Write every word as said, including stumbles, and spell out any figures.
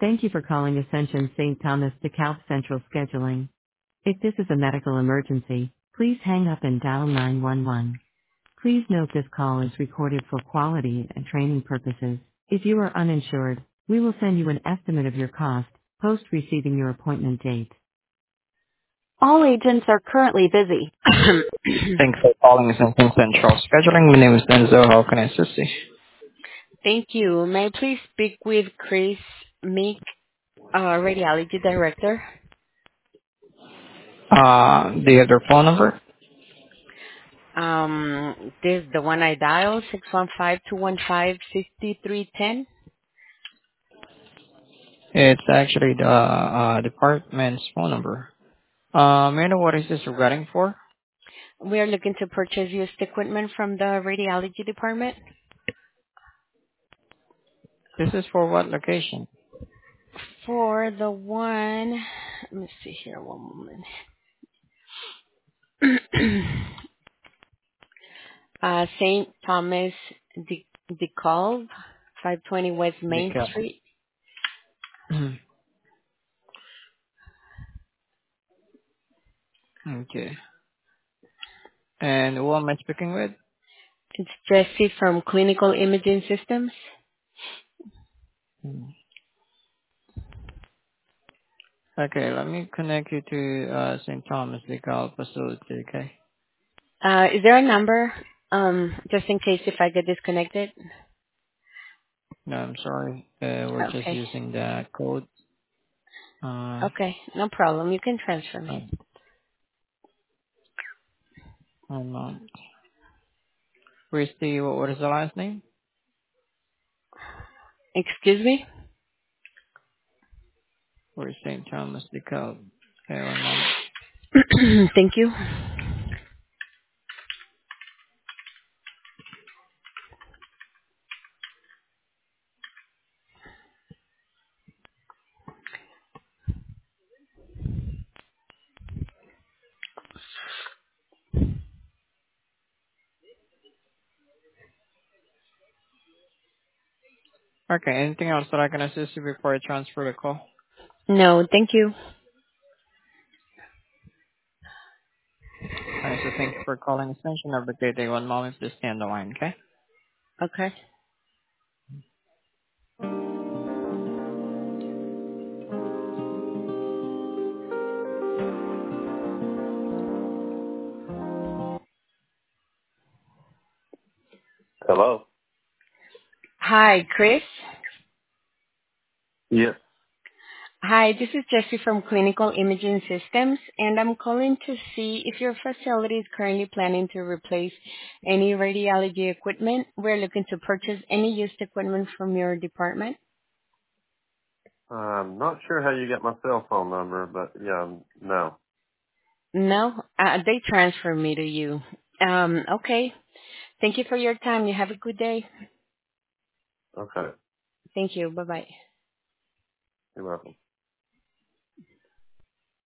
Thank you for calling Ascension Saint Thomas DeKalb Central Scheduling. If this is a medical emergency, please hang up and dial nine one one. Please note this call is recorded for quality and training purposes. If you are uninsured, we will send you an estimate of your cost, post receiving your appointment date. All agents are currently busy. Thanks for calling Ascension Central Scheduling. My name is Denzo. How can I assist you? Thank you. May I please speak with Chris Meek, uh, Radiology Director? Uh, do you have their phone number? Um, this is the one I dialed, six one five, two one five, six three one zero. It's actually the uh, department's phone number. Uh, may I know what is this regarding for? We are looking to purchase used equipment from the radiology department This is for what location? for the one, let me see here one moment. uh, Saint Thomas De- DeKalb, five twenty West Main Because, Street. okay. And who am I speaking with? It's Jesse from Clinical Imaging Systems. Hmm. Okay, let me connect you to uh, Saint Thomas Legal Facility, okay? Uh, is there a number, um, just in case if I get disconnected? No, I'm sorry. Uh, we're just Okay. using the code. Uh, Okay, no problem. You can transfer me. uh, one moment. Where's the, what what is the last name? Excuse me? For Saint Thomas DeKalb. Okay, one moment. Thank you. Okay, anything else that I can assist you before I transfer the call? No, thank you. Alright, so thank you for calling Ascension. Have a great day. One moment, just stay on the line, okay? Okay. Hello? Hi, Chris. Yes. Hi, this is Jessie from Clinical Imaging Systems, and I'm calling to see if your facility is currently planning to replace any radiology equipment. We're looking to purchase any used equipment from your department. I'm not sure how you got my cell phone number, but yeah, no. No, uh, they transfer me to you. Um, okay. Thank you for your time. You have a good day. Okay. Thank you. Bye-bye. You're welcome.